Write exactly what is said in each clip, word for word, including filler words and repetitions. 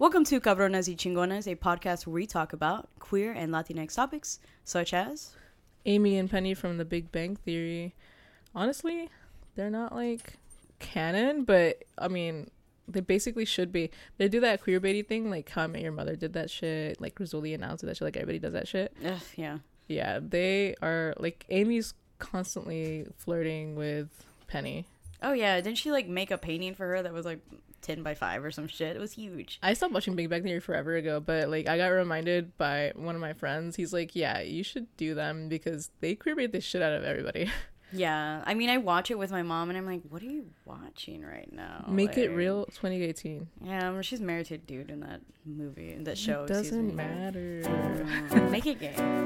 Welcome to Cabronas y Chingonas, a podcast where we talk about queer and Latinx topics, such as Amy and Penny from The Big Bang Theory. Honestly, they're not like canon, but I mean, they basically should be. They do that queer baiting thing, like How I Met Your Mother did that shit, like Rizzoli announced that shit, like everybody does that shit. Ugh, yeah. Yeah, they are like, Amy's constantly flirting with Penny. Oh yeah, didn't she like make a painting for her that was like ten by five or some shit? It was huge. I stopped watching Big Bang Theory forever ago, but like I got reminded by one of my friends. He's like, yeah, you should do them because they queerbait the shit out of everybody. Yeah, I mean, I watch it with my mom and I'm like, what are you watching right now? Make like, it real twenty eighteen. Yeah, well, she's married to a dude in that movie, in that show. It doesn't matter. Uh, make it gay.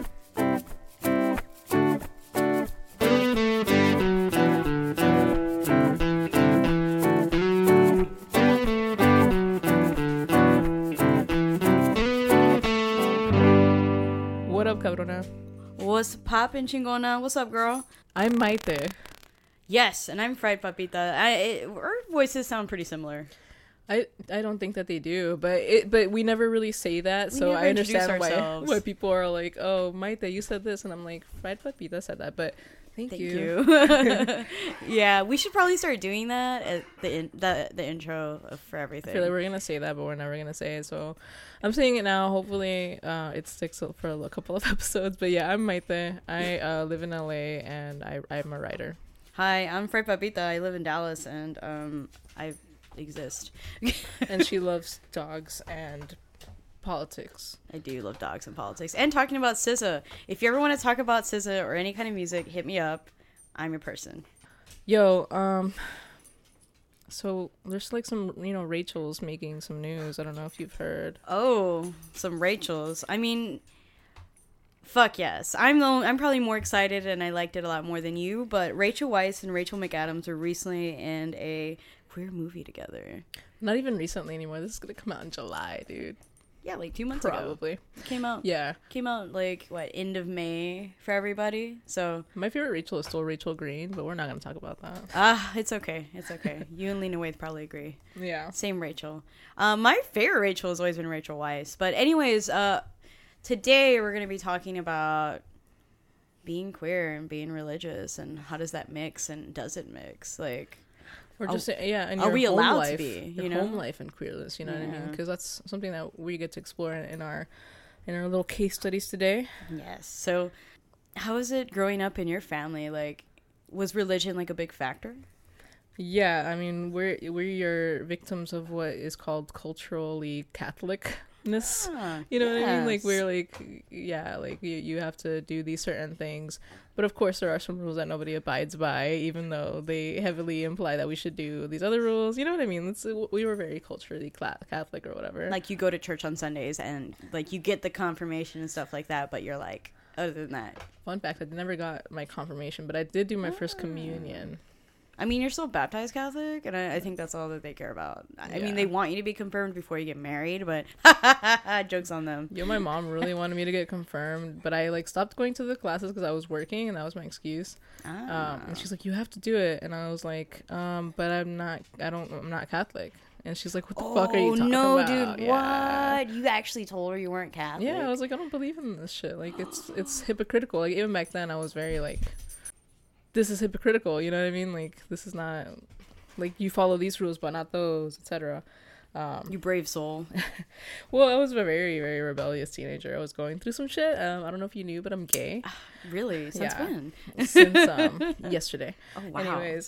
What up, cabrona? What's poppin', chingona? What's up, girl? I'm Maite. Yes, and I'm Fried Papita. I, it, our voices sound pretty similar. I I don't think that they do, but it but we never really say that, We so never I understand introduce why ourselves. why people are like, oh, Maite, you said this, and I'm like, Fried Papita said that, but thank, Thank you. you. Yeah, we should probably start doing that at the in, the, the intro of, for I everything. feel like we're gonna say that, but we're never gonna say it, so I'm saying it now. Hopefully, uh, it sticks for a couple of episodes. But yeah, I'm Maite. I uh, live in L A and I I'm a writer. Hi, I'm Fried Papita. I live in Dallas, and um, I exist. And she loves dogs and politics. I do love dogs and politics. And talking about S Z A. If you ever want to talk about S Z A or any kind of music, hit me up. I'm your person. Yo, um, so there's like some, you know, Rachel's making some news. I don't know if you've heard. Oh, some Rachel's. I mean, fuck yes. I'm the I'm probably more excited, and I liked it a lot more than you. But Rachel Weisz and Rachel McAdams were recently in a queer movie together. Not even recently anymore. This is gonna come out in July, dude. Yeah, like two months ago. Probably. It came out. Yeah. Came out like what, end of May for everybody. So My favorite Rachel is still Rachel Green, but we're not gonna talk about that. ah, it's okay. It's okay. You and Lena Waithe probably agree. Yeah. Same Rachel. Um, my favorite Rachel has always been Rachel Weisz. But anyways, uh, today we're gonna be talking about being queer and being religious and how does that mix and does it mix? Like, Or just say, yeah, and are your we home allowed to life, be, your you know? home life and queerness, you know what I mean? Yeah. Because that's something that we get to explore in, in our in our little case studies today. yes. So, how is it growing up in your family? Like, was religion like a big factor? Yeah, I mean, we're we're victims of what is called culturally Catholicness. Ah, You know what I mean? Like, yes. we're like, yeah, like you, you have to do these certain things. But of course, there are some rules that nobody abides by, even though they heavily imply that we should do these other rules. You know what I mean? It's, we were very culturally cla- Catholic or whatever. Like, you go to church on Sundays and like you get the confirmation and stuff like that, but you're like, other than that, Fun fact, I never got my confirmation, but I did do my first Ah. communion. I mean, you're still baptized Catholic, and I, I think that's all that they care about. I Yeah. mean, they want you to be confirmed before you get married, but jokes on them. Yo, my mom really wanted me to get confirmed, but I like stopped going to the classes because I was working, and that was my excuse. Ah. Um, and she's like, "You have to do it," and I was like, um, "But I'm not. I don't. I'm not Catholic." And she's like, "What the fuck are you Oh, talking no, about?" dude, Yeah. what? You actually told her you weren't Catholic? Yeah, I was like, I don't believe in this shit. Like, it's it's hypocritical. Like, even back then, I was very like, this is hypocritical. You know what I mean? Like, this is not like you follow these rules, but not those, et cetera. Um, You brave soul. well, I was a very very rebellious teenager. I was going through some shit. Um, I don't know if you knew, but I'm gay Really? Since Yeah. when? since um yesterday. Oh, wow. Anyways.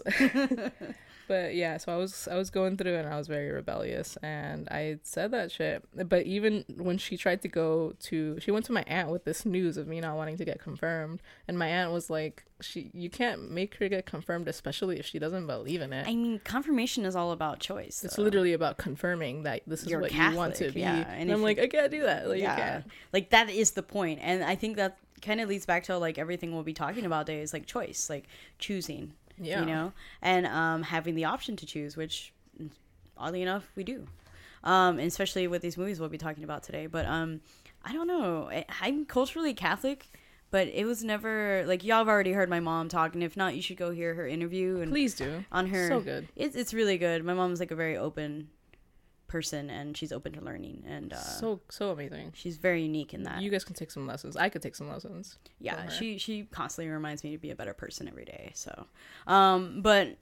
But yeah, so I was I was going through and I was very rebellious and I said that shit. But even when she tried to go to she went to my aunt with this news of me not wanting to get confirmed, and my aunt was like, she you can't make her get confirmed, especially if she doesn't believe in it. I mean, confirmation is all about choice. It's though. literally about confirming that this is You're what Catholic, you want to be. yeah, And, and if I'm you- like, I can't do that. Like, yeah. you can't. Like, that is the point. And I think that kind of leads back to like everything we'll be talking about today is like choice, like choosing. Yeah. You know, and um, having the option to choose, which oddly enough we do, um, and especially with these movies we'll be talking about today. But um, I don't know. I, I'm culturally Catholic, but it was never like y'all have already heard my mom talk, and if not, you should go hear her interview. And Please do. on her, So good. It's it's really good. My mom's like a very open person, and she's open to learning, and uh, so so amazing. She's very unique in that. You guys can take some lessons. I could take some lessons. Yeah, she she constantly reminds me to be a better person every day. So, um, but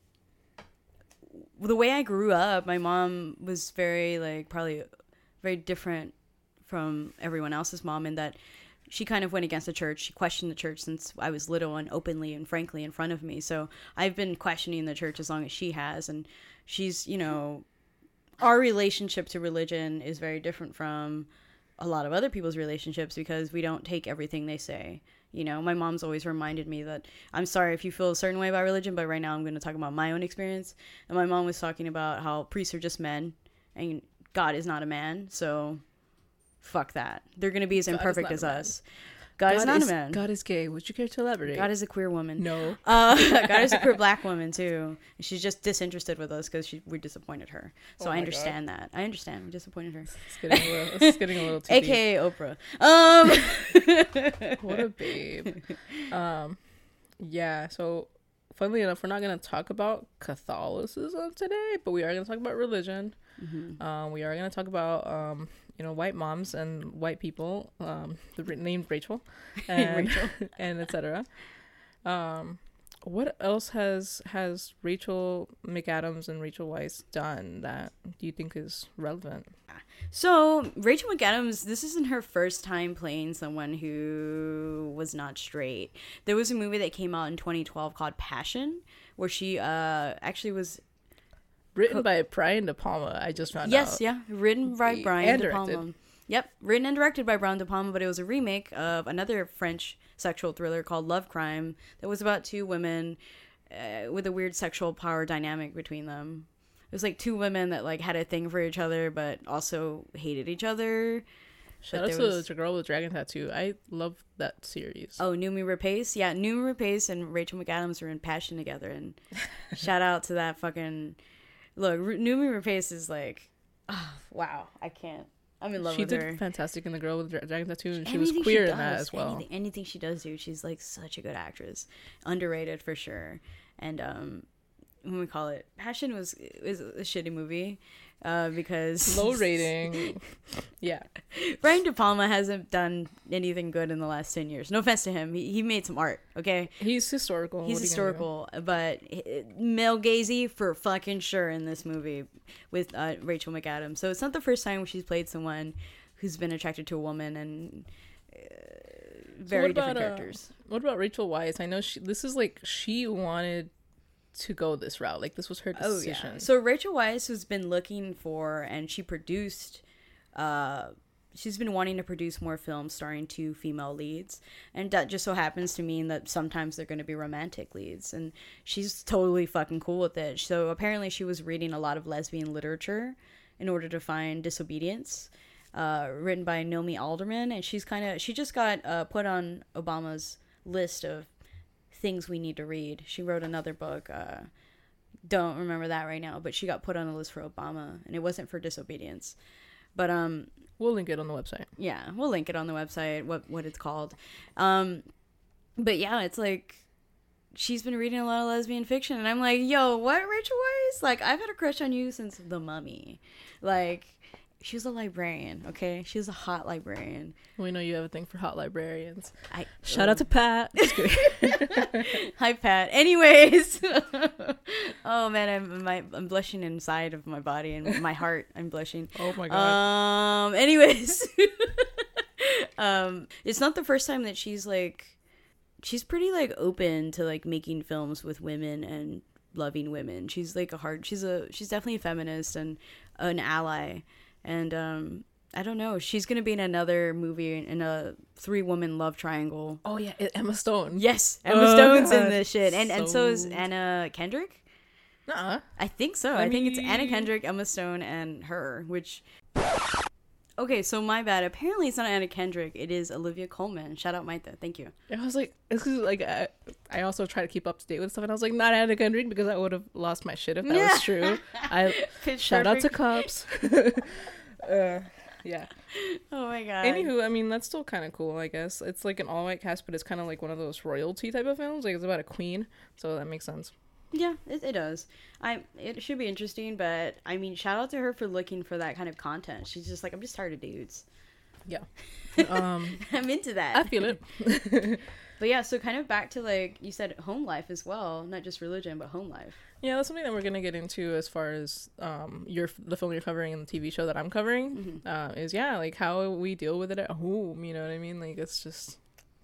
the way I grew up, my mom was very like probably very different from everyone else's mom in that she kind of went against the church. She questioned the church since I was little and openly and frankly in front of me. So I've been questioning the church as long as she has. And she's, you know, our relationship to religion is very different from a lot of other people's relationships because we don't take everything they say. You know, my mom's always reminded me that I'm sorry if you feel a certain way about religion, but right now I'm going to talk about my own experience. And my mom was talking about how priests are just men and God is not a man. So fuck that. They're going to be as imperfect as us. God, God is not is, a man. God is gay. Would you care to elaborate? God is a queer woman. No. Uh, God is a queer black woman, too. She's just disinterested with us because we disappointed her. So oh I understand God. that. I understand. We disappointed her. It's getting a little, it's getting a little too A K A Oprah. Um. What a babe. Um, yeah, so funnily enough, we're not going to talk about Catholicism today, but we are going to talk about religion. Mm-hmm. Um, we are going to talk about... Um, you know, white moms and white people, um, the named Rachel, and Rachel. and et cetera. Um, what else has has Rachel McAdams and Rachel Weisz done that do you think is relevant? So Rachel McAdams, this isn't her first time playing someone who was not straight. There was a movie that came out in twenty twelve called Passion, where she uh, actually was. Written by Brian De Palma, I just found yes, out. Yes, yeah. Written by Brian De Palma. Yep. Written and directed by Brian De Palma, but it was a remake of another French sexual thriller called Love Crime that was about two women uh, with a weird sexual power dynamic between them. It was like two women that like had a thing for each other, but also hated each other. Shout out to was... the girl with dragon tattoo. I love that series. Oh, Noomi Rapace? Yeah, Noomi Rapace and Rachel McAdams were in Passion together, and shout out to that fucking... Look, Noomi Rapace is like, oh, wow, I can't. I'm in love she with her. She did fantastic in The Girl with the Dragon Tattoo, and she anything was queer she in that as well. Anything, anything she does, dude, she's like such a good actress. Underrated for sure. And um, when we call it, Passion was was a shitty movie uh, because low rating. Yeah, Brian De Palma hasn't done anything good in the last ten years. No offense to him, he he made some art. Okay, he's historical. He's historical, but male gazy for fucking sure in this movie with uh, Rachel McAdams. So it's not the first time she's played someone who's been attracted to a woman and uh, very so different about, characters. Uh, what about Rachel Weisz? I know she. This is like she wanted to go this route. Like this was her decision. Oh, yeah. So Rachel Weisz has been looking for, and she produced. Uh, she's been wanting to produce more films starring two female leads, and that just so happens to mean that sometimes they're going to be romantic leads, and she's totally fucking cool with it. So apparently she was reading a lot of lesbian literature in order to find Disobedience, uh, written by Naomi Alderman, and she's kind of she just got uh, put on Obama's list of things we need to read. She wrote another book, uh, don't remember that right now, but she got put on the list for Obama, and it wasn't for Disobedience. But um, we'll link it on the website. Yeah, we'll link it on the website. What what it's called. Um, but yeah, it's like she's been reading a lot of lesbian fiction, and I'm like, yo, what, Rachel Weisz? Like, I've had a crush on you since The Mummy. Like, she was a librarian, okay? She was a hot librarian. We know you have a thing for hot librarians. I shout uh, out to Pat. Hi, Pat. Anyways, oh man, I'm my, I'm blushing inside of my body and my heart. I'm blushing. Oh my god. Um. Anyways, um, it's not the first time that she's like, she's pretty like open to like making films with women and loving women. She's like a hard. She's a. She's definitely a feminist and an ally. And um, I don't know. She's gonna be in another movie in a three-woman love triangle. Oh yeah, Emma Stone. Yes, Emma oh, Stone's God. in this shit, and so... and so is Anna Kendrick. Nuh-uh. I think so. I, I mean... think it's Anna Kendrick, Emma Stone, and her. Which. Okay, so my bad. Apparently, it's not Anna Kendrick. It is Olivia Colman. Shout out, Maita. Thank you. I was like, this is like, I, I also try to keep up to date with stuff, and I was like, not Anna Kendrick, because I would have lost my shit if that yeah. was true. I Pitch shout perfect. out to cops. uh, yeah. Oh my god. Anywho, I mean, that's still kind of cool, I guess. It's like an all-white cast, but it's kind of like one of those royalty type of films. Like, it's about a queen, so that makes sense. Yeah, it, it does. I it should be interesting, but I mean, shout out to her for looking for that kind of content. She's just like, I'm just tired of dudes. Yeah. Um, I'm into that. I feel it. But yeah, so kind of back to like you said, home life as well, not just religion, but home life. Yeah, that's something that we're gonna get into as far as um your the film you're covering and the T V show that I'm covering. Mm-hmm. Uh, is yeah, like how we deal with it at home. You know what I mean? Like it's just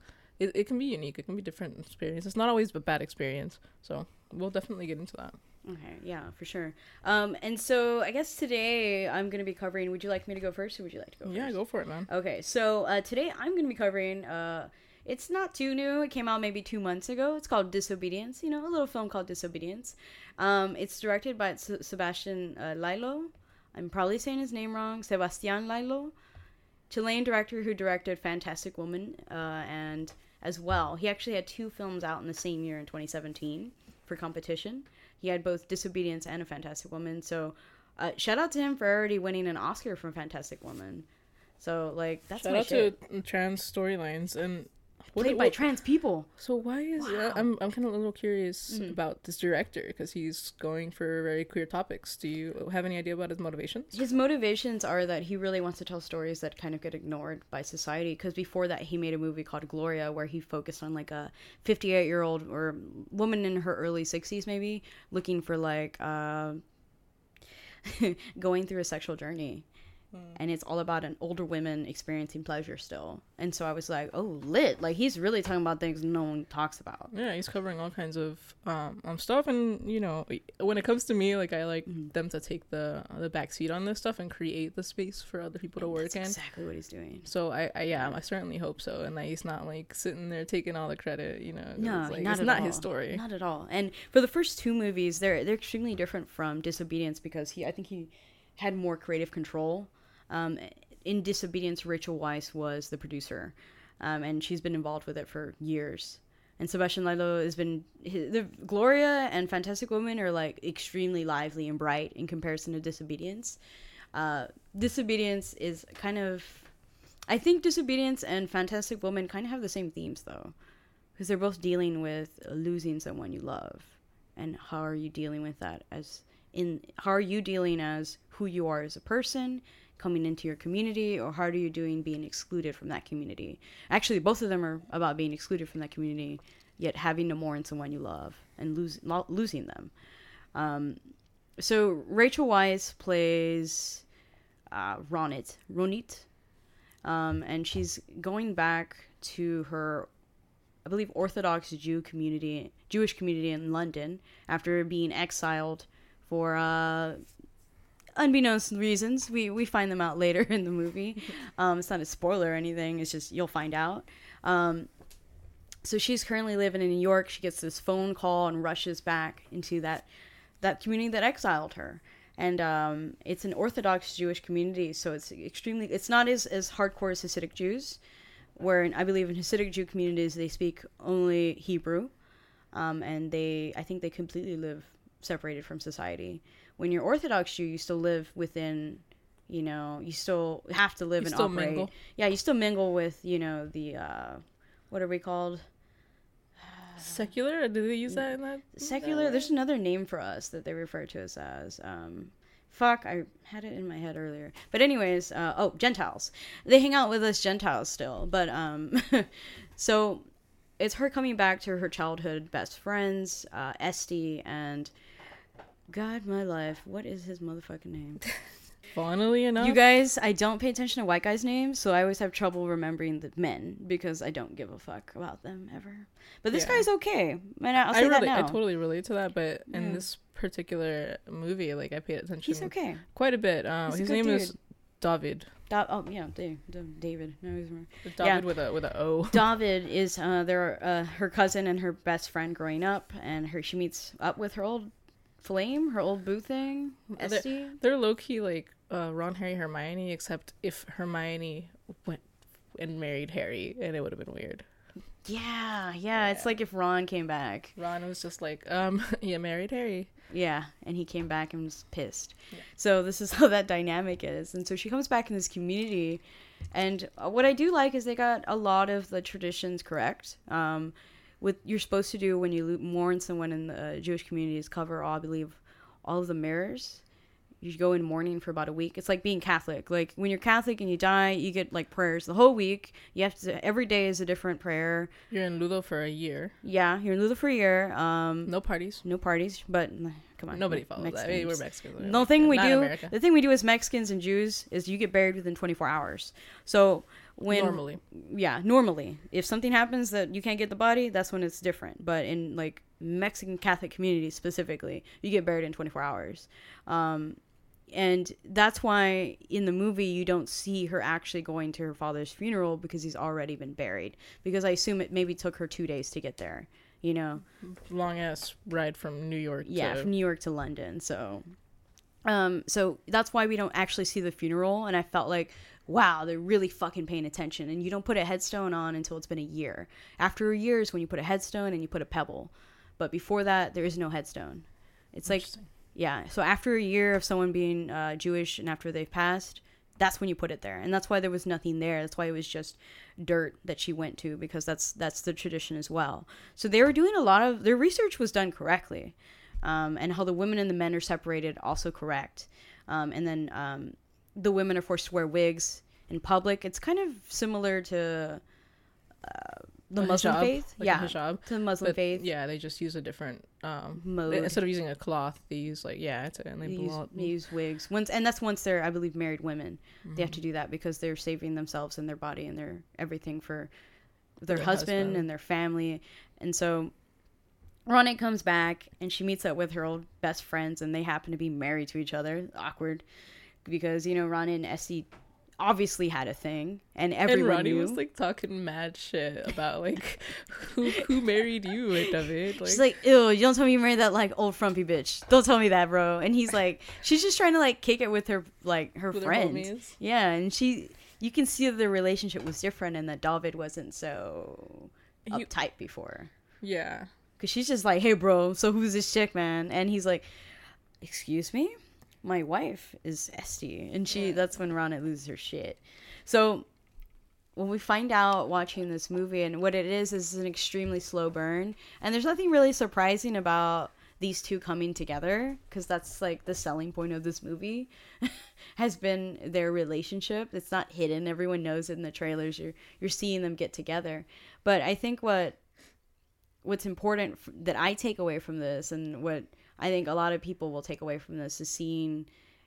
it it can be unique. It can be different experience. It's not always a bad experience. So we'll definitely get into that. Okay, yeah, for sure. Um, and so I guess today I'm gonna be covering. Would you like me to go first, or would you like to go? Yeah, first? go for it, man. Okay, so uh, today I'm gonna be covering. Uh, It's not too new. It came out maybe two months ago. It's called Disobedience. You know, a little film called Disobedience. Um, it's directed by S- Sebastian uh, Lillo. I'm probably saying his name wrong. Sebastian Lillo. Chilean director who directed Fantastic Woman. Uh, and as well, he actually had two films out in the same year in twenty seventeen for competition. He had both Disobedience and A Fantastic Woman. So uh, shout out to him for already winning an Oscar for Fantastic Woman. So, like, that's shout my out shit. to trans storylines and What, Played by what, trans people. So why is wow. uh, I'm I'm kind of a little curious mm-hmm. about this director because he's going for very queer topics. Do you have any idea about his motivations? His motivations are that he really wants to tell stories that kind of get ignored by society. Because before that, he made a movie called Gloria where he focused on like a fifty-eight year old or woman in her early sixties maybe looking for like uh, going through a sexual journey. And it's all about an older women experiencing pleasure still. And so I was like, oh, lit. Like, he's really talking about things no one talks about. Yeah, he's covering all kinds of um, um stuff. And, you know, when it comes to me, like, I like mm-hmm. them to take the the back seat on this stuff and create the space for other people to and work that's in. exactly what he's doing. So, I, I yeah, I certainly hope so. And that he's not, like, sitting there taking all the credit, you know. No, it's, like, not it's at not all. his story. Not at all. And for the first two movies, they're they're extremely different from Disobedience because he, I think he had more creative control. Um, in Disobedience, Rachel Weisz was the producer, um, and she's been involved with it for years. And Sebastian Lillo has been his, the Gloria and Fantastic Woman are like extremely lively and bright in comparison to Disobedience. Uh, Disobedience is kind of, I think Disobedience and Fantastic Woman kind of have the same themes though, because they're both dealing with losing someone you love, and how are you dealing with that as in how are you dealing as who you are as a person. Coming into your community, or how are you doing being excluded from that community? Actually, both of them are about being excluded from that community, yet having to mourn someone you love and lose, lo- losing them. Um, so Rachel Weisz plays uh, Ronit, Ronit, um, and she's going back to her, I believe, Orthodox Jew community, Jewish community in London after being exiled for. Uh, Unbeknownst reasons, we we find them out later in the movie. Um, it's not a spoiler or anything. It's just you'll find out. Um, so she's currently living in New York. She gets this phone call and rushes back into that that community that exiled her. And um, it's an Orthodox Jewish community, so it's extremely. It's not as as hardcore as Hasidic Jews, where in, I believe in Hasidic Jew communities they speak only Hebrew, um, and they I think they completely live separated from society. When you're Orthodox Jew, you still live within, you know, you still have to live you and still operate. Mingle. Yeah, you still mingle with, you know, the, uh, what are we called? Secular? Did they use that in that? Secular? That There's another name for us that they refer to us as. Um, fuck, I had it in my head earlier. But anyways, uh, oh, Gentiles. They hang out with us Gentiles still. But, um, so it's her coming back to her childhood best friends, uh, Esty and... God, my life. What is his motherfucking name? Funnily enough. You guys, I don't pay attention to white guys' names, so I always have trouble remembering the men because I don't give a fuck about them ever. But this yeah. guy's okay. Man, I'll say I that really, now. I totally relate to that, but yeah. in this particular movie, like, I paid attention. He's okay. Quite a bit. Um, his name dude. is David. Da- oh yeah, David. David. No, he's more. David yeah. with a with a O. David is uh, their uh, her cousin and her best friend growing up, and her she meets up with her old. Flame, her old boo thing, Esty. They're, they're low key like uh, Ron, Harry, Hermione, except if Hermione went and married Harry, and it would have been weird. Yeah, yeah, it's like if Ron came back. Ron was just like, um, you married Harry. Yeah, and he came back and was pissed. Yeah. So this is how that dynamic is, and so she comes back in this community, and what I do like is they got a lot of the traditions correct. Um, what you're supposed to do when you mourn someone in the Jewish community is cover all, I believe, all of the mirrors. You go in mourning for about a week. It's like being Catholic. Like when you're Catholic and you die, you get like prayers the whole week. You have to, every day is a different prayer. You're in Ludo for a year. Yeah, you're in Ludo for a year. Um, no parties. No parties, but come on. Nobody follows Mexicans. that. I mean, we're Mexicans. The thing we Not do, America. the thing we do as Mexicans and Jews is you get buried within twenty-four hours. So when normally, yeah, normally, if something happens that you can't get the body, that's when it's different. But in like Mexican Catholic community specifically, you get buried in twenty-four hours. Um, And that's why in the movie you don't see her actually going to her father's funeral because he's already been buried. Because I assume it maybe took her two days to get there, you know? Long ass ride from New York. Yeah, to... from New York to London. So, um, so that's why we don't actually see the funeral. And I felt like, wow, they're really fucking paying attention. And you don't put a headstone on until it's been a year. After a year is when you put a headstone and you put a pebble. But before that, there is no headstone. It's like... Yeah, so after a year of someone being uh, Jewish and after they've passed, that's when you put it there. And that's why there was nothing there. That's why it was just dirt that she went to, because that's that's the tradition as well. So they were doing a lot of... Their research was done correctly. Um, and how the women and the men are separated, also correct. Um, and then um, the women are forced to wear wigs in public. It's kind of similar to... Uh, the a Muslim hijab, faith, like yeah, hijab. to the Muslim but, faith. Yeah, they just use a different um, mode. They, instead of using a cloth, they use like yeah, it's a, and they, they, blow, use, they use wigs. Once, and that's once they're, I believe, married women. Mm-hmm. They have to do that because they're saving themselves and their body and their everything for their, their husband, husband and their family. And so Ronit comes back and she meets up with her old best friends, and they happen to be married to each other. Awkward, because you know Ronit and Esty obviously had a thing, and everyone and Ronnie knew. was like talking mad shit about like who who married you, David. Like, she's like, ew, you don't tell me you married that like old frumpy bitch. Don't tell me that, bro. And he's like, she's just trying to like kick it with her like her with friends. Her yeah, and she, you can see that the relationship was different, and that David wasn't so he, uptight before. Yeah, because she's just like, hey, bro, so who's this chick, man? And he's like, excuse me. My wife is Esty, and she yeah. that's when Ronit loses her shit. So when we find out watching this movie, and what it is is an extremely slow burn, and there's nothing really surprising about these two coming together, because that's like the selling point of this movie has been their relationship. It's not hidden, everyone knows it in the trailers. You're you're seeing them get together. But I think what what's important f- that I take away from this, and what I think a lot of people will take away from this, is seeing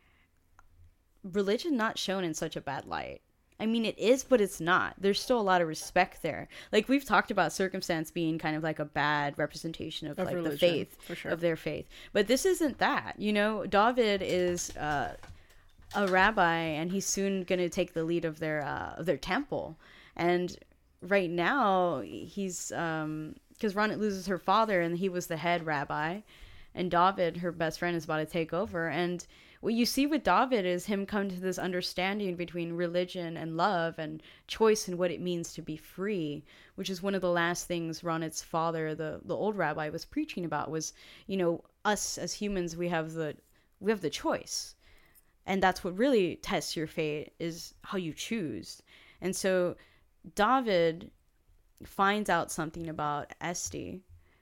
religion not shown in such a bad light. I mean, it is, but it's not. There's still a lot of respect there. Like, we've talked about circumstance being kind of like a bad representation of, of like religion, the faith, for sure. of their faith. But this isn't that. You know, David is uh, a rabbi, and he's soon going to take the lead of their uh, of their temple. And right now, he's um, because Ronit loses her father, and he was the head rabbi. And David, her best friend, is about to take over. And what you see with David is him come to this understanding between religion and love and choice and what it means to be free, which is one of the last things Ronit's father, the, the old rabbi, was preaching about, was, you know, us as humans, we have the we have the choice. And that's what really tests your fate, is how you choose. And so David finds out something about Esty.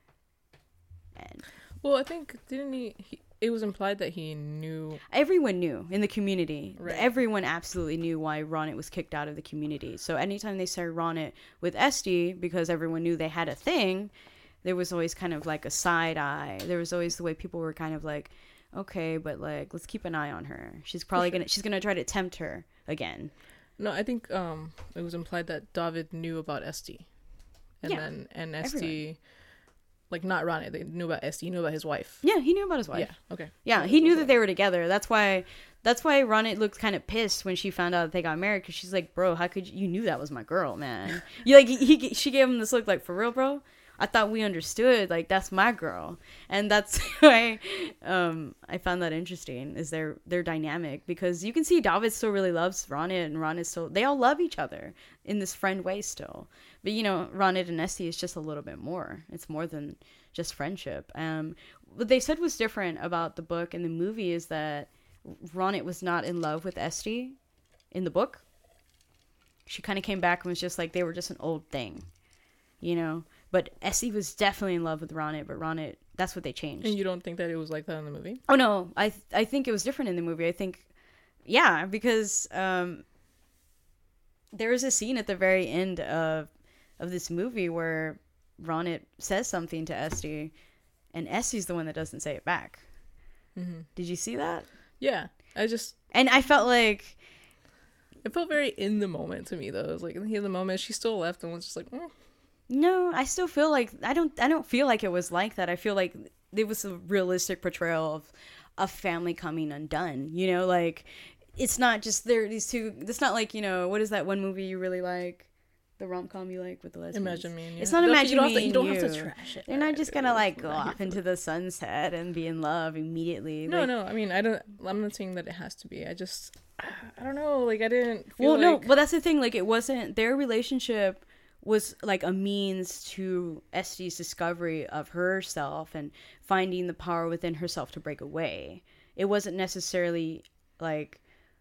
And well, I think, didn't he, he, it was implied that he knew. Everyone knew in the community. Right. Everyone absolutely knew why Ronit was kicked out of the community. So anytime they started Ronit with Esty, because everyone knew they had a thing, there was always kind of like a side eye. There was always the way people were kind of like, okay, but like, let's keep an eye on her. She's probably sure. gonna, she's gonna try to tempt her again. No, I think um, it was implied that David knew about Esty. And yeah, then, and Esty... everyone. Like, not Ronit, they knew about Esty, he knew about his wife. Yeah, he knew about his wife. Yeah, okay. Yeah, he knew that they were together. That's why that's why Ronit looked kind of pissed when she found out that they got married, because she's like, bro, how could you, you knew that was my girl, man. You like, he, he she gave him this look like, for real, bro? I thought we understood, like, that's my girl. And that's why um, I found that interesting, is their, their dynamic, because you can see David still really loves Ronit, and Ronit still, they all love each other in this friend way still. But, you know, Ronit and Esty is just a little bit more. It's more than just friendship. Um, what they said was different about the book and the movie is that Ronit was not in love with Esty in the book. She kind of came back and was just like, they were just an old thing, you know? But Esty was definitely in love with Ronit, but Ronit, that's what they changed. And you don't think that it was like that in the movie? Oh no, I th- I think it was different in the movie. I think, yeah, because um, there is a scene at the very end of of this movie where Ronit says something to Esty, and Esty's the one that doesn't say it back. Mm-hmm. Did you see that? Yeah, I just and I felt like it felt very in the moment to me though. It was like in the moment she still left and was just like, oh. No, I still feel like I don't I don't feel like it was like that. I feel like it was a realistic portrayal of a family coming undone. You know, like it's not just there these two. It's not like, you know, what is that one movie you really like? The rom-com you like with the lesbians? Imagine Me and You. It's not Imagine Me and You. You don't have to trash it. They're not just gonna like go off into the sunset and be in love immediately. No, like, no. I mean, I don't. I'm not saying that it has to be. I just, I don't know. Like I didn't. well, Feel like... no. Well, that's the thing. Like it wasn't their relationship. Was like a means to Esty's discovery of herself and finding the power within herself to break away. It wasn't necessarily like,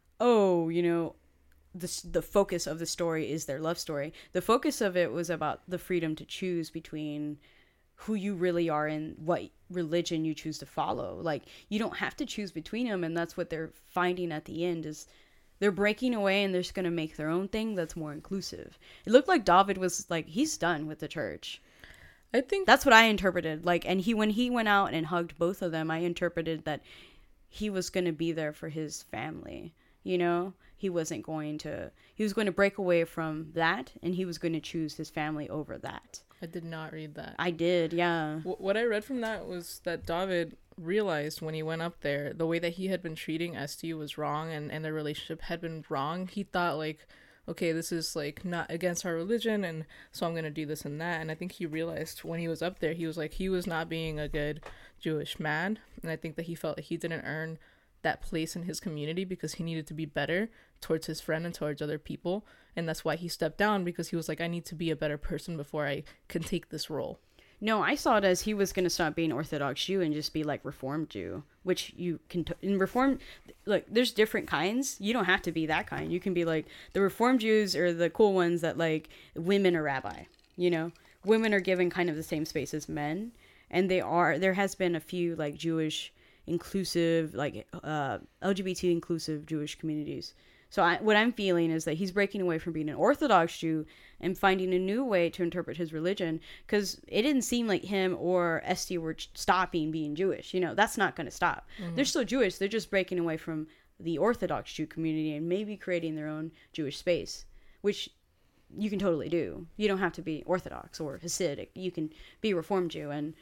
oh, you know, the the focus of the story is their love story. The focus of it was about the freedom to choose between who you really are and what religion you choose to follow. Like you don't have to choose between them, and that's what they're finding at the end is. They're breaking away and they're just going to make their own thing that's more inclusive. It looked like David was like, he's done with the church. I think that's what I interpreted. Like, and he, when he went out and hugged both of them, I interpreted that he was going to be there for his family. You know, he wasn't going to, he was going to break away from that and he was going to choose his family over that. I did not read that. I did, yeah. W- what I read from that was that David realized when he went up there the way that he had been treating Esty was wrong and and their relationship had been wrong. He thought like, okay, this is like not against our religion, and so I'm gonna do this and that. And I think he realized when he was up there, he was like, he was not being a good Jewish man, and I think that he felt like he didn't earn that place in his community because he needed to be better towards his friend and towards other people, and that's why he stepped down, because he was like, I need to be a better person before I can take this role. No, I saw it as he was going to stop being Orthodox Jew and just be like Reformed Jew, which you can, t- in Reform, like, there's different kinds. You don't have to be that kind. You can be like, the Reformed Jews are the cool ones that, like, women are rabbi, you know? Women are given kind of the same space as men, and they are, there has been a few, like, Jewish inclusive, like, uh, L G B T inclusive Jewish communities. So I, what I'm feeling is that he's breaking away from being an Orthodox Jew and finding a new way to interpret his religion, because it didn't seem like him or Esty were stopping being Jewish. You know, that's not going to stop. Mm-hmm. They're still Jewish. They're just breaking away from the Orthodox Jew community and maybe creating their own Jewish space, which you can totally do. You don't have to be Orthodox or Hasidic. You can be Reformed Jew, and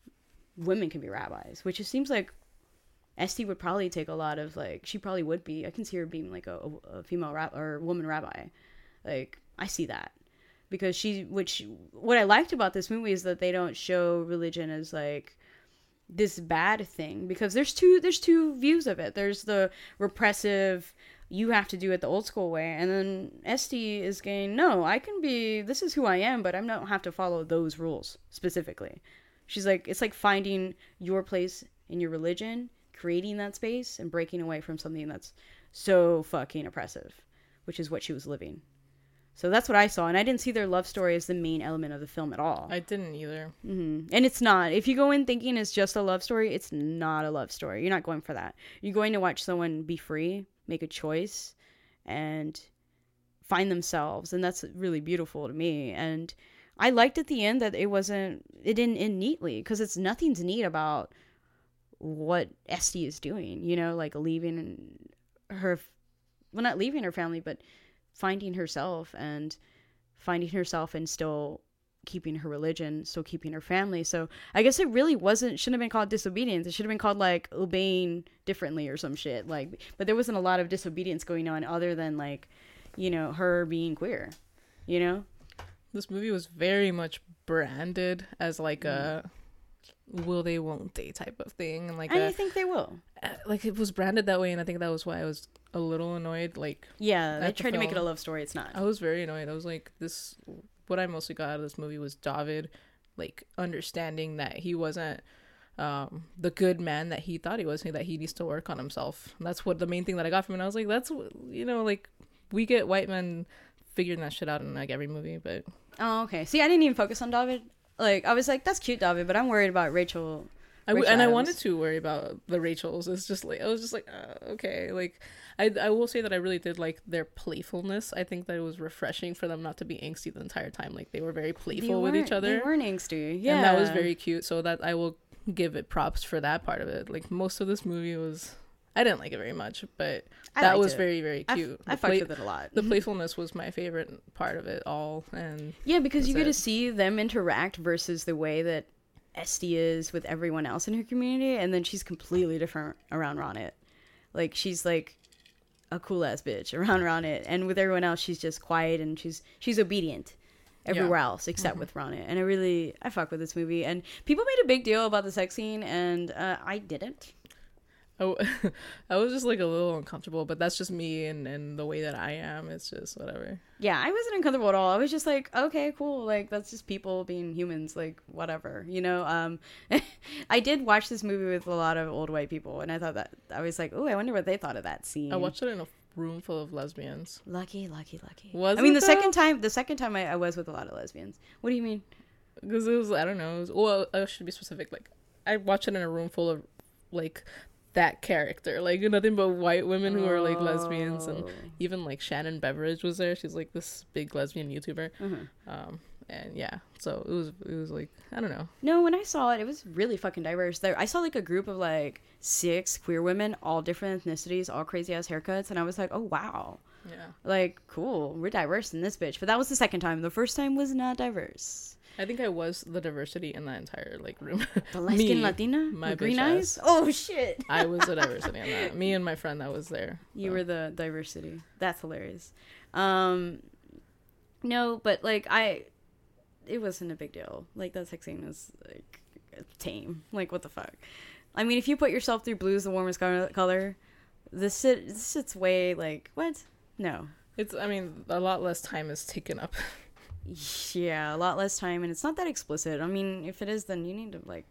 women can be rabbis, which it seems like Esty would probably take a lot of, like, she probably would be, I can see her being, like, a, a female rab- or woman rabbi. Like, I see that. Because she, which, what I liked about this movie is that they don't show religion as, like, this bad thing. Because there's two, there's two views of it. There's the repressive, you have to do it the old school way. And then Esty is going, no, I can be, this is who I am, but I don't have to follow those rules specifically. She's like, it's like finding your place in your religion, creating that space and breaking away from something that's so fucking oppressive, which is what she was living. So that's what I saw, and I didn't see their love story as the main element of the film at all. I didn't either. Mm-hmm. And it's not. If you go in thinking it's just a love story, it's not a love story. You're not going for that. You're going to watch someone be free, make a choice, and find themselves, and that's really beautiful to me. And I liked at the end that it wasn't, it didn't end neatly, because it's nothing's neat about what Esty is doing, you know, like leaving her, well, not leaving her family, but finding herself and finding herself and still keeping her religion, still keeping her family. So I guess it really wasn't, shouldn't have been called disobedience. It should have been called like obeying differently or some shit. Like, but there wasn't a lot of disobedience going on other than like, you know, her being queer, you know? This movie was very much branded as like mm. a will they won't they type of thing, and like and a, I think they will, like it was branded that way, and I think that was why I was a little annoyed. Like, yeah, they tried to make it a love story. It's not. I was very annoyed. I was like, this, what I mostly got out of this movie was David like understanding that he wasn't um the good man that he thought he was, that he needs to work on himself. And that's what the main thing that I got from it. And I was like, that's, you know, like we get white men figuring that shit out in like every movie. But oh, okay. See, I didn't even focus on David. Like I was like, that's cute, David, but I'm worried about Rachel. I w- Rachel and Adams. I wanted to worry about the Rachels. It's just like I was just like, uh, okay, like I I will say that I really did like their playfulness. I think that it was refreshing for them not to be angsty the entire time. Like they were very playful with each other. They weren't angsty. Yeah, and that was very cute. So that I will give it props for that part of it. Like most of this movie was, I didn't like it very much, but I that liked was it. very very I, cute. f- I The fucked play- with it a lot. The playfulness was my favorite part of it all, and Yeah, because you That's get to it. see them interact versus the way that Esty is with everyone else in her community, and then she's completely different around Ronnet. Like she's like a cool ass bitch around Ronnet, and with everyone else, she's just quiet and she's she's obedient everywhere Yeah. else except mm-hmm. with Ronnet. And I really I fuck with this movie, and people made a big deal about the sex scene, and uh, I didn't. I, I was just like a little uncomfortable, but that's just me and, and the way that I am. It's just whatever. Yeah, I wasn't uncomfortable at all. I was just like, okay, cool. Like, that's just people being humans. Like, whatever, you know? Um, I did watch this movie with a lot of old white people, and I thought that, I was like, oh, I wonder what they thought of that scene. I watched it in a room full of lesbians. Lucky, lucky, lucky. Was I mean, it, the though? second time, the second time I, I was with a lot of lesbians. What do you mean? Because it was, I don't know. It was, well, I should be specific. Like, I watched it in a room full of, like, that character, like nothing but white women who are like lesbians, and even like Shannon Beveridge was there. She's like this big lesbian YouTuber. Mm-hmm. Um, and yeah, so it was it was like I don't know. No, when I saw it, it was really fucking diverse. There, I saw like a group of like six queer women, all different ethnicities, all crazy ass haircuts, and I was like, oh wow, Yeah, like cool, we're diverse in this bitch. But that was the second time. The first time was not diverse. I think I was the diversity in that entire like room. The light skin Me, Latina, my with green bitch eyes. ass. Oh shit! I was the diversity in that. Me and my friend that was there. You so. were the diversity. That's hilarious. Um, no, but like I, it wasn't a big deal. Like that sex scene was like tame. Like what the fuck? I mean, if you put yourself through blue is the warmest color, color this shit, this shit's way like what? No. It's. I mean, a lot less time is taken up. Yeah, a lot less time, and it's not that explicit. I mean, if it is, then you need to like,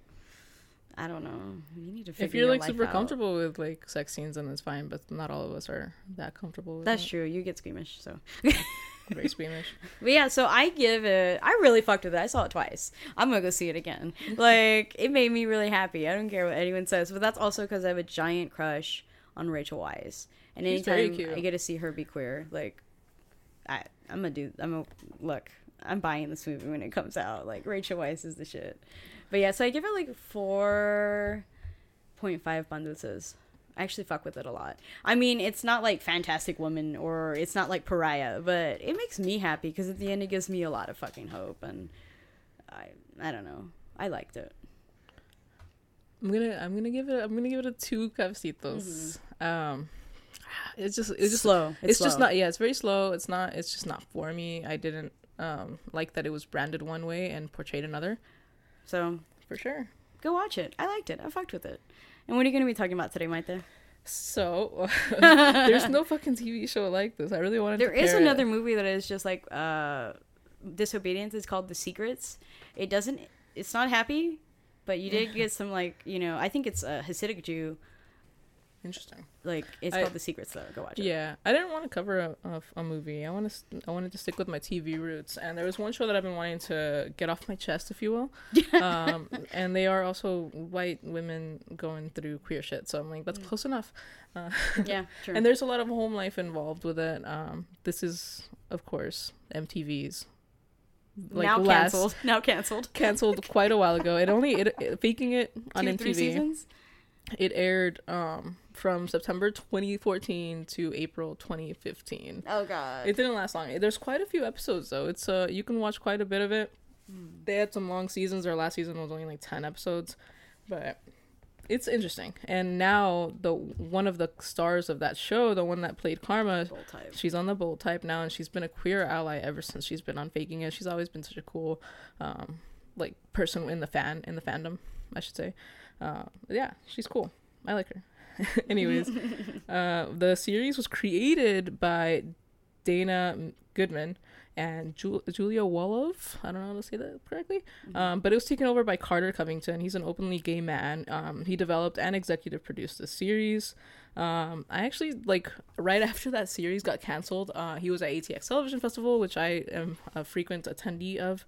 I don't know, you need to figure If you're your like life super out. comfortable with like sex scenes, then it's fine. But not all of us are that comfortable with That's it. true. You get squeamish, so. Very squeamish. But yeah, so I give it. I really fucked with it. I saw it twice. I'm gonna go see it again. Like it made me really happy. I don't care what anyone says, but that's also because I have a giant crush on Rachel Weisz, and She's very anytime cute. I get to see her be queer, like I, I'm gonna do. I'm gonna look. I'm buying this movie when it comes out. Like Rachel Weisz is the shit. But yeah, so I give it like four point five banduses. I actually fuck with it a lot. I mean, it's not like Fantastic Woman or it's not like Pariah, but it makes me happy because at the end it gives me a lot of fucking hope, and I I don't know. I liked it. I'm gonna I'm gonna give it I'm gonna give it a two cafecitos. Mm-hmm. Um, it's just it's just slow. It's, It's, just slow. not yeah. It's very slow. It's not. It's just not for me. I didn't um like that it was branded one way and portrayed another. So For sure. go watch it. I liked it. I fucked with it. And what are you gonna be talking about today, Maite? So there's no fucking T V show like this. I really wanted. There to is pair another it. movie that is just like uh disobedience. It's called The Secrets. It doesn't. It's not happy, but you did get some like you know. I think it's a Hasidic Jew. Interesting. Like it's I- called The Secrets though. Go watch it. Yeah, I didn't want to cover a, a, a movie. I want to. I wanted to stick with my T V roots, and there was one show that I've been wanting to get off my chest, if you will. um, and they are also white women going through queer shit. So I'm like, that's close enough. Uh, Yeah, true. and there's a lot of home life involved with it. Um, this is, of course, M T V's. now last- canceled. Now canceled. Canceled quite a while ago. It only it, it faking it on Two, M T V. three seasons. It aired um from September twenty fourteen to April twenty fifteen. Oh god. It didn't last long. There's quite a few episodes though. It's uh you can watch quite a bit of it. They had some long seasons. Their last season was only like ten episodes, but it's interesting. And now the one of the stars of that show, the one that played Karma, Bold type. she's on the Bold Type now, and she's been a queer ally ever since she's been on Faking It. She's always been such a cool, um, like person in the fan in the fandom, I should say. Uh, yeah, she's cool. I like her. Anyways, uh, the series was created by Dana Goodman and Ju- Julia Wolof. I don't know how to say that correctly. Mm-hmm. Um, but it was taken over by Carter Covington. He's an openly gay man. Um, he developed and executive produced the series. Um, I actually, like, right after that series got canceled, uh, he was at A T X Television Festival, which I am a frequent attendee of.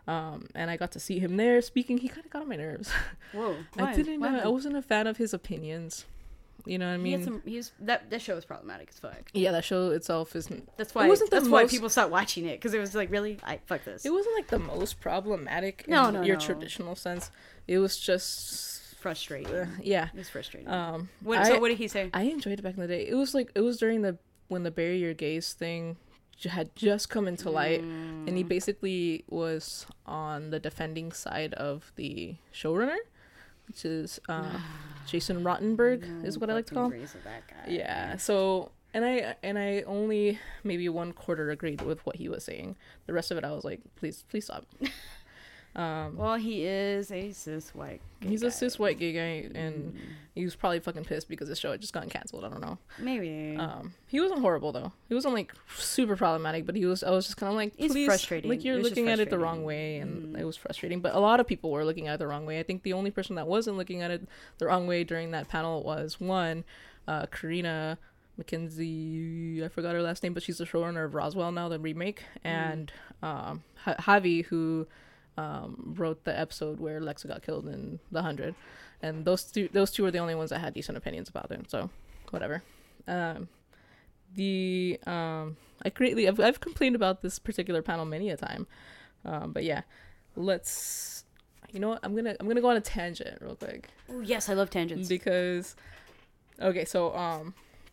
Um, and I got to see him there speaking. He kind of got on my nerves. Whoa! I didn't. Uh, I wasn't a fan of his opinions. You know what I He mean? had some, he was, that that show was problematic as fuck. Yeah, that show itself isn't. That's why. It wasn't the that's why most- people stopped watching it, because it was like, really, I fuck this. It wasn't like the most problematic in No, no, your no. traditional sense. It was just frustrating. uh, yeah. It was frustrating. Um, what, I, so what did he say? I enjoyed it back in the day. It was like it was during the when the bury your gays thing j- had just come into light, Mm. and he basically was on the defending side of the showrunner, which is uh, Jason Rottenberg, is what I like to call him. Fucking grace of that guy. Yeah. So and I and I only maybe one quarter agreed with what he was saying. The rest of it, I was like, please, please stop. Um, Well, he is a cis white. gay he's guy. a cis white gay guy, and he was probably fucking pissed because his show had just gotten canceled. I don't know. Maybe. Um, he wasn't horrible though. He wasn't like super problematic, but he was. I was just kind of like, It's please, frustrating. like you're It was just looking at it the frustrating. wrong way, and Mm. it was frustrating. But a lot of people were looking at it the wrong way. I think the only person that wasn't looking at it the wrong way during that panel was one, uh, Karina McKenzie. I forgot her last name, but she's the showrunner of Roswell now, the remake, and um, H- Javi, who um, wrote the episode where Lexa got killed in The Hundred, and those two, those two were the only ones that had decent opinions about it. So, whatever. Um, the um, I greatly I've, I've complained about this particular panel many a time, um, but yeah, let's. You know what? I'm gonna I'm gonna go on a tangent real quick. Oh yes, I love tangents. Because, okay, so um,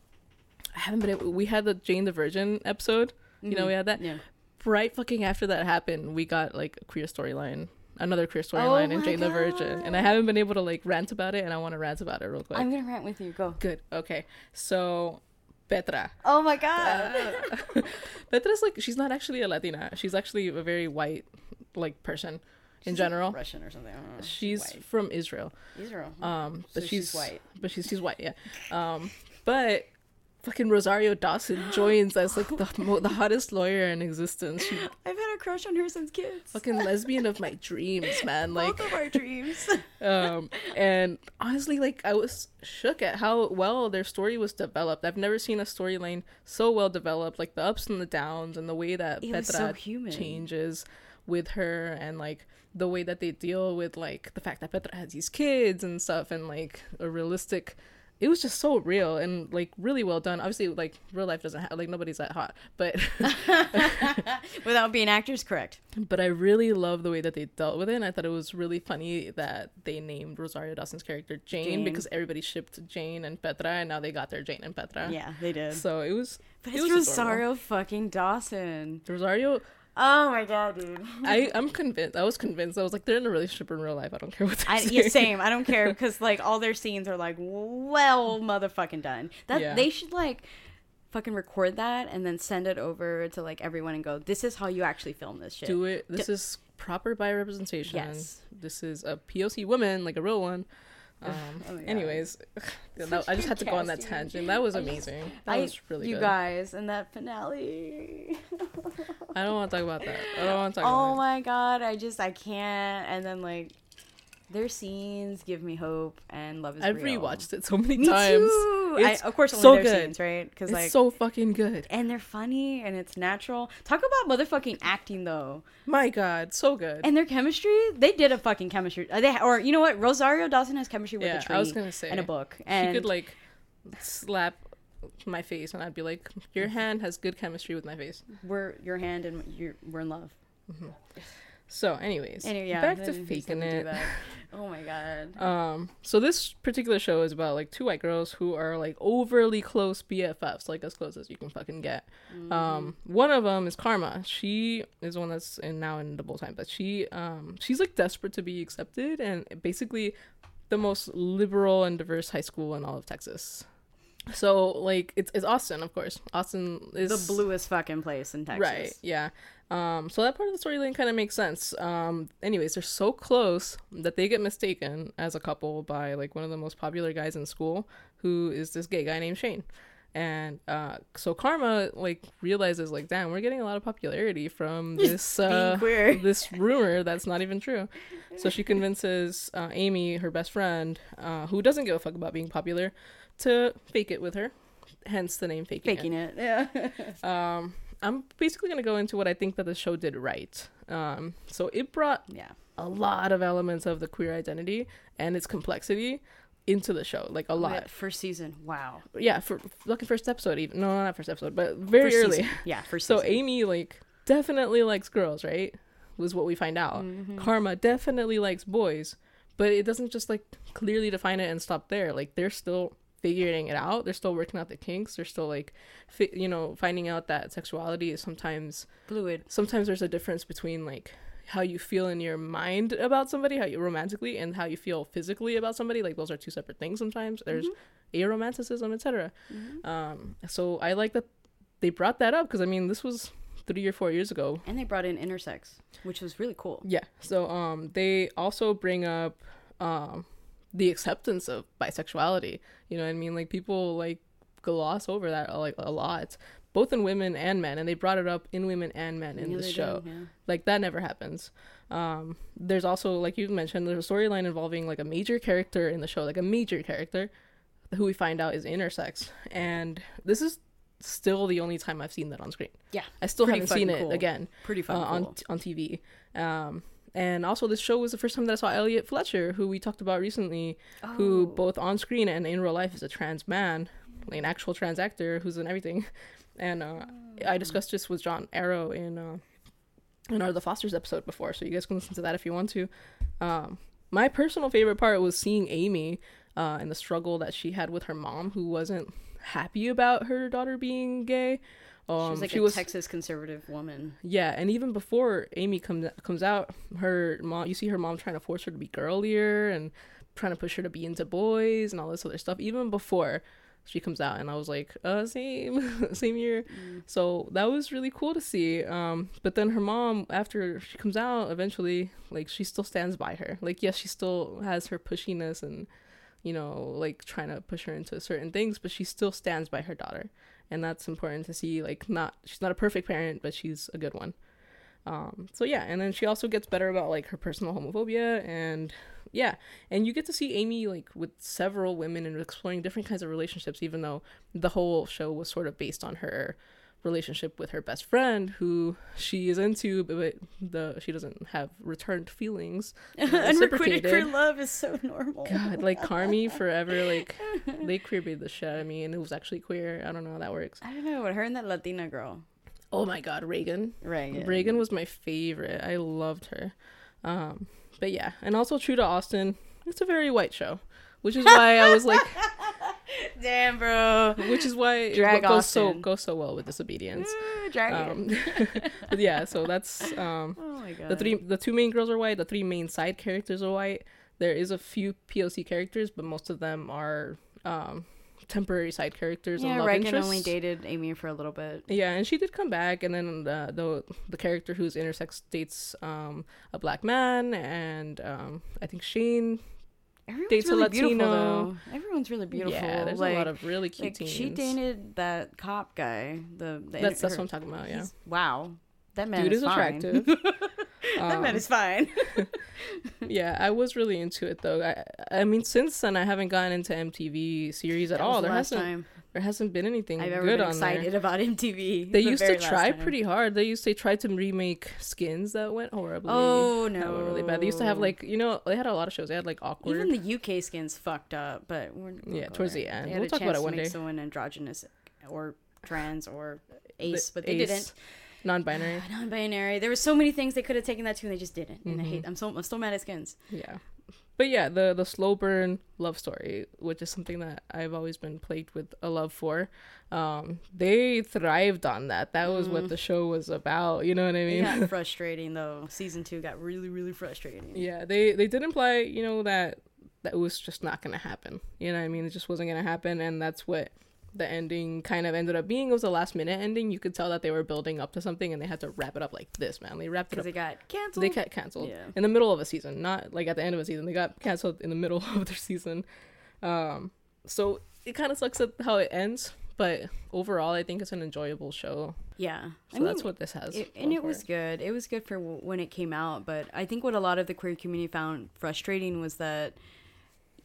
I haven't been. Able, we had the Jane the Virgin episode. You know, Mhm. we had that. Yeah. Right fucking after that happened, we got like a queer storyline, another queer storyline in my Jane the Virgin, and I God. haven't been able to like rant about it, and I want to rant about it real quick. I'm gonna rant with you. Go. Good. Okay. So, Petra. Oh my god. Petra's like she's not actually a Latina. She's actually a very white like person in She's, general. like, Russian or something. I don't know. She's white. from Israel. Israel. Um, but So she's, she's white. But she's she's white, yeah. Um, but fucking Rosario Dawson joins as like the mo- the hottest lawyer in existence. She I've had a crush on her since kids. fucking lesbian of my dreams, man. Like, Both of our dreams. um, and honestly, like I was shook at how well their story was developed. I've never seen a storyline so well developed. Like the ups and the downs, and the way that It was Petra so human. changes with her, and like the way that they deal with like the fact that Petra has these kids and stuff, and like a realistic. It was just so real and like really well done. Obviously, like real life doesn't have like nobody's that hot, but Without being actors, correct. but I really love the way that they dealt with it. And I thought it was really funny that they named Rosario Dawson's character Jane, Jane. because everybody shipped Jane and Petra, and now they got their Jane and Petra. Yeah, they did. So it was. But it it's was Rosario fucking Dawson. adorable. Rosario. Oh my god, dude. I I'm convinced. I was convinced. I was like, they're in a relationship in real life. I don't care what they're I, saying. yeah, same. I don't care because like all their scenes are like well motherfucking done. That Yeah. they should like fucking record that and then send it over to like everyone and go, this is how you actually film this shit. Do it. This is proper bi representation. Yes. This is a P O C woman, like a real one. Um, Oh my God. anyways, yeah, that- Such I just had to go on that casting. tangent. That was I just- amazing. That I, was really you good. guys, and that finale. I don't want to talk about that. I don't want to talk Oh about my god, I just I can't. And then like their scenes give me hope and love is it. I've real. rewatched it so many Me times. too. It's I, of course, only so their good. scenes, right? Because It's like so fucking good. and they're funny and it's natural. Talk about motherfucking acting though. My God, so good. And their chemistry, they did a fucking chemistry. uh, They or you know what? Rosario Dawson has chemistry with yeah, a tree I was gonna say and a book. And she could like slap my face, and I'd be like, "Your hand has good chemistry with my face." we're your hand and you're, we're in love. So, anyways, Anyway, yeah, back they to just faking didn't do it. that. Oh my god. Um, so this particular show is about like two white girls who are like overly close B F Fs, like as close as you can fucking get. Mm-hmm. Um, one of them is Karma. She is the one that's in now in Double Time, but she um she's like desperate to be accepted, and basically the most liberal and diverse high school in all of Texas. So like it's it's Austin, of course. Austin is The bluest fucking place in Texas. right, yeah. Um, so that part of the storyline kind of makes sense. Um, anyways, they're so close that they get mistaken as a couple by like one of the most popular guys in school, who is this gay guy named Shane. And uh, so Karma like realizes like, damn, we're getting a lot of popularity from this uh, queer. this rumor that's not even true. So she convinces uh, Amy, her best friend, uh, who doesn't give a fuck about being popular, to fake it with her. Hence the name Faking, Faking it. Yeah. um, I'm basically going to go into what I think that the show did right. Um, so it brought Yeah. a lot of elements of the queer identity and its complexity into the show, like a lot. That first season, wow. Yeah, for looking first episode, even no, not first episode, but very First early. season. Yeah, first So season. Amy like definitely likes girls, right? Was what we find out. Mhm. Karma definitely likes boys, but it doesn't just like clearly define it and stop there. Like they're still figuring it out. They're still working out the kinks. They're still like, fi- you know, finding out that sexuality is sometimes Fluid. sometimes there's a difference between like how you feel in your mind about somebody, how you romantically, and how you feel physically about somebody. Like those are two separate things. Sometimes there's Mm-hmm. aromanticism, et cetera. Mhm. Um, so I like that they brought that up because I mean this was three or four years ago. And they brought in intersex, which was really cool. Yeah. So um, they also bring up um the acceptance of bisexuality. You know what I mean? Like people like gloss over that like a lot, both in women and men, and they brought it up in women and men in Yeah, the they show. did, yeah. Like that never happens. Um, there's also, like you mentioned, there's a storyline involving like a major character in the show, like a major character who we find out is intersex, and this is still the only time I've seen that on screen. Yeah. I still Pretty haven't seen fucking it cool. again Pretty uh, fun. on cool. on T V. Um, and also this show was the first time that I saw Elliot Fletcher, who we talked about recently, who Oh. both on screen and in real life is a trans man, like an actual trans actor who's in everything. And uh, I discussed this with John Arrow in uh, in our The Fosters episode before, so you guys can listen to that if you want to. Um, my personal favorite part was seeing Amy uh, and the struggle that she had with her mom, who wasn't happy about her daughter being gay. Um, she was like she a was, Texas conservative woman. yeah, and even before Amy comes comes out, her mom, you see her mom trying to force her to be girlier and trying to push her to be into boys and all this other stuff, even before she comes out. And I was like, uh, same, same year. Mm. So that was really cool to see. Um, but then her mom, after she comes out, eventually, like, she still stands by her. Like, yes, she still has her pushiness and, you know, like, trying to push her into certain things, but she still stands by her daughter. And that's important to see. Like, not she's not a perfect parent, but she's a good one. Um, so yeah, and then she also gets better about like her personal homophobia, and yeah, and you get to see Amy like with several women and exploring different kinds of relationships, even though the whole show was sort of based on her relationship with her best friend, who she is into, but the she doesn't have returned feelings. Unrequited queer love is so normal. God, like Carmi forever, like they queer baited the shit out of me, and it was actually queer. I don't know how that works. I don't know, but her and that Latina girl. Oh my God, Reagan. Right. Yeah. Reagan was my favorite. I loved her. Um, but yeah, and also true to Austin, it's a very white show, which is why I was like, damn, bro. which is why Drag it goes so Austin. goes so well with Disobedience. Ooh, drag Um, it. but yeah, so that's um, Oh my god. the three, the two main girls are white. The three main side characters are white. There is a few P O C characters, but most of them are um, temporary side characters and Yeah, love Reagan interests. only dated Amy for a little bit. Yeah, and she did come back, and then the the, the character who's intersex dates um, a black man, and um, I think Shane. Everyone's Dates a really beautiful Latino. though. Everyone's really beautiful. Yeah, there's like, a lot of really cute like teens. she dated that cop guy. The, the That's that's her- what I'm talking about. Yeah, he's- Wow, that man dude is, is fine. attractive. that man Um, is fine. Yeah, I was really into it though. I I mean, since then I haven't gotten into M T V series at That was all. the There last hasn't time there hasn't been anything I've ever good been on excited there. about M T V. They The used to very last try time. pretty hard. They used to try to remake Skins that went horribly. Oh That went really no! bad. They used to have like you know they had a lot of shows. They had like Awkward. Even the U K skins fucked up, but we're we'll Yeah, go towards there. the end. They had We'll a talk chance about it to one make day. someone androgynous or trans or ace, The but they ace, didn't. Non-binary. Non-binary. There were so many things they could have taken that to, and they just didn't. And I Mhm. hate. I'm so I'm still mad at skins. Yeah. But yeah, the the slow burn love story, which is something that I've always been plagued with a love for. Um, they thrived on that. That was Mm. what the show was about. You know what I It mean? got frustrating though. Season two got really really frustrating. Yeah, they they did imply, you know, that that it was just not gonna happen. You know what I mean? It just wasn't gonna happen, and that's what the ending kind of ended up being. It was a last minute ending. You could tell that they were building up to something, and they had to wrap it up like this, man. They wrapped it Because up. it got canceled. They got canceled Yeah. in the middle of a season, not like at the end of a season. They got canceled in the middle of their season. Um, so it kind of sucks at how it ends, but overall, I think it's an enjoyable show. Yeah. So I mean, that's what this has. It, and going it for was good. It was good for w- when it came out, but I think what a lot of the queer community found frustrating was that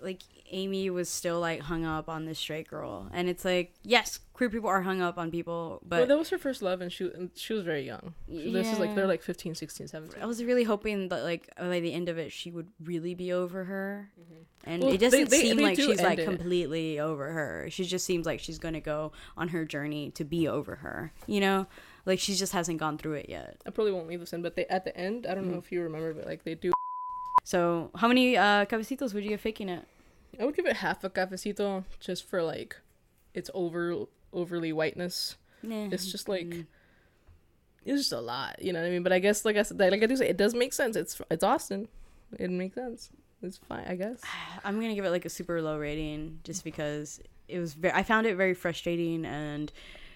like Amy was still like hung up on this straight girl, and it's like, yes, queer people are hung up on people, but well, that was her first love, and she and she was very young. So yeah. This is like they're like fifteen, sixteen, seventeen. I was really hoping that like by the end of it she would really be over her, mm-hmm. and well, it doesn't they, they, seem they like she's like it. completely over her. She just seems like she's gonna go on her journey to be over her, you know, like she just hasn't gone through it yet. I probably won't leave this in, but they at the end, I don't mm-hmm. know if you remember, but like they do. So how many uh cafecitos would you give Faking It? I would give it half a cafecito just for like its over overly whiteness. Nah. It's just like mm. it's just a lot, you know what I mean? But I guess like I said, like I do say, it does make sense. It's it's Austin. It makes sense. It's fine, I guess. I'm gonna give it like a super low rating just because it was very. I found it very frustrating, and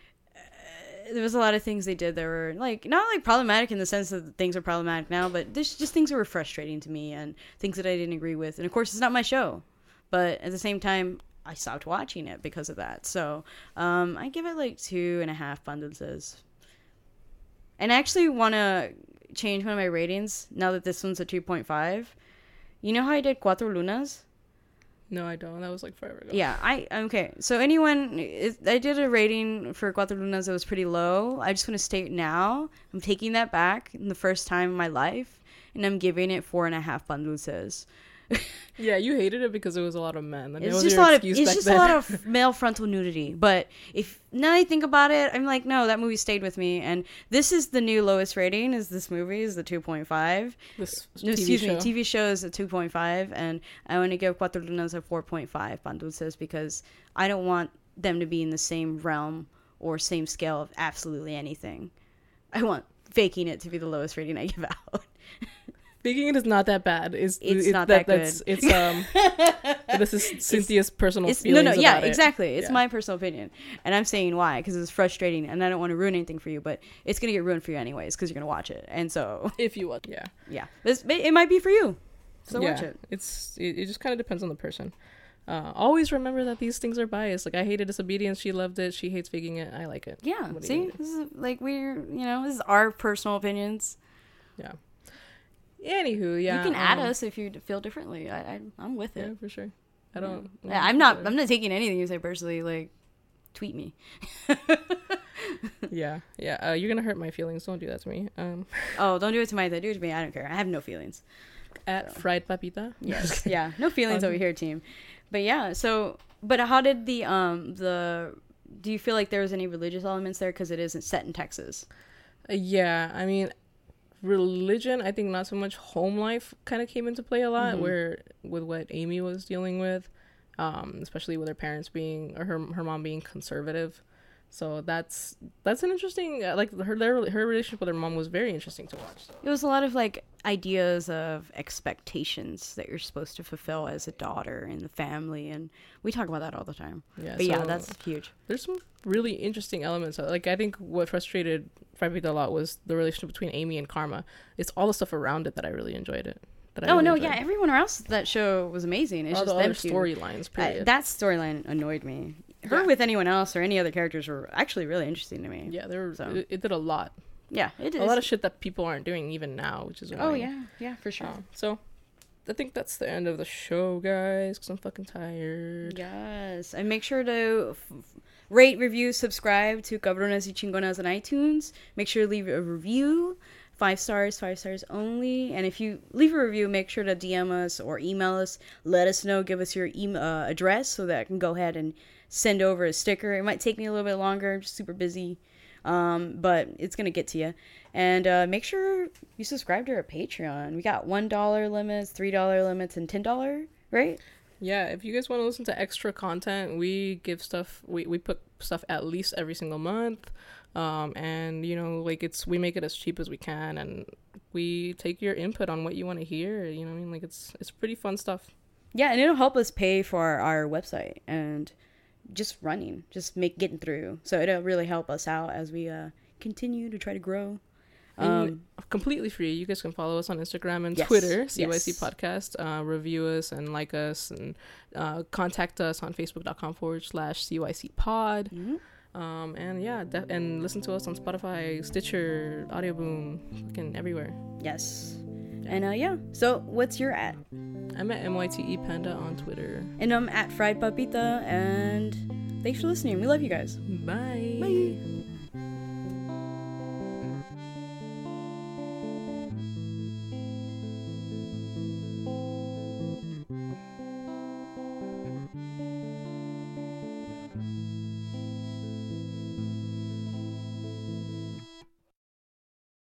uh, there was a lot of things they did that were like not like problematic in the sense that things are problematic now, but there's just things that were frustrating to me and things that I didn't agree with. And of course, it's not my show. But at the same time, I stopped watching it because of that. So um, I give it like two and a half banduces. And I actually want to change one of my ratings now that this one's a two point five. You know how I did Cuatro Lunas? No, I don't. That was like forever ago. Yeah, I okay. So anyone, I did a rating for Cuatro Lunas that was pretty low. I just want to state now, I'm taking that back in the first time in my life, and I'm giving it four and a half banduces. Yeah, you hated it because it was a lot of men. It's just a lot of it's just then. a lot of male frontal nudity. But if now I think about it, I'm like, no, that movie stayed with me. And this is the new lowest rating. Is this movie is the two point five? This no, T V excuse show. me, T V show is a two point five, and I want to give Cuatro Lunas a four point five banduces because I don't want them to be in the same realm or same scale of absolutely anything. I want Faking It to be the lowest rating I give out. Faking It is not that bad. It's, it's it, not that, that good. That's, it's um. This is Cynthia's it's, personal it's, feelings. No, no, yeah, about it. exactly. It's yeah. my personal opinion, and I'm saying why because it's frustrating, and I don't want to ruin anything for you, but it's gonna get ruined for you anyways because you're gonna watch it, and so if you watch, yeah, yeah, it's, it might be for you, so yeah, watch it. It's it, it just kind of depends on the person. Uh, always remember that these things are biased. Like I hated Disobedience, she loved it. She hates Faking It, I like it. Yeah, see, this is like we're you know this is our personal opinions. Yeah. Anywho, yeah, you can um, add us if you feel differently. I, I I'm with it. Yeah, for sure. I don't. Yeah. Yeah, I'm not. I'm not taking anything you say personally. Like, tweet me. yeah, yeah. Uh, you're gonna hurt my feelings. Don't do that to me. Um. Oh, don't do it to my. Do it to me. I don't care. I have no feelings. At so. Fried Papita. Yes. Yeah. No feelings over here, team. But yeah. So, but how did the um the? Do you feel like there was any religious elements there because it isn't set in Texas? Uh, yeah. I mean. Religion, I think not so much. Home life kind of came into play a lot, mm-hmm. where with what Amy was dealing with, um, especially with her parents being or her her mom being conservative. So that's that's an interesting uh, like her their, her relationship with her mom was very interesting to watch. So. It was a lot of like ideas of expectations that you're supposed to fulfill as a daughter in the family, and we talk about that all the time. Yeah, but so yeah, that's huge. There's some really interesting elements. Like I think what frustrated Fried a lot was the relationship between Amy and Karma. It's all the stuff around it that I really enjoyed it. That I oh really no, enjoyed. yeah, everyone else that show was amazing. It's all just the them other storylines. Uh, that storyline annoyed me. Her yeah. with anyone else or any other characters were actually really interesting to me. Yeah, they were. So. It, it did a lot. Yeah, it did a lot of shit that people aren't doing even now, which is annoying. Oh yeah, yeah, for sure. Um, so, I think that's the end of the show, guys. Because I'm fucking tired. Yes, and make sure to f- rate, review, subscribe to Cabronas y Chingonas on iTunes. Make sure to leave a review. Five stars, five stars only. And if you leave a review, make sure to D M us or email us. Let us know. Give us your email uh, address so that I can go ahead and send over a sticker. It might take me a little bit longer. I'm just super busy. Um, but it's going to get to you. And uh, make sure you subscribe to our Patreon. We got one dollar limits, three dollar limits, and ten dollars, right? Yeah, if you guys want to listen to extra content, we give stuff, we, we put stuff at least every single month. Um, and, you know, like, it's, we make it as cheap as we can, and we take your input on what you want to hear, you know what I mean? Like, it's, it's pretty fun stuff. Yeah, and it'll help us pay for our website and just running, just make getting through. So it'll really help us out as we uh, continue to try to grow. Um, completely free. You guys can follow us on Instagram and yes, Twitter, C Y C yes. Podcast. Uh, review us and like us, and uh, contact us on Facebook.com forward slash CYC Pod. Mm-hmm. Um, and yeah, de- and listen to us on Spotify, Stitcher, Audio Boom, fucking everywhere. Yes. And uh, yeah. So what's your at? I'm at M Y T E Panda on Twitter. And I'm at Fried Papita, and thanks for listening. We love you guys. Bye. Bye.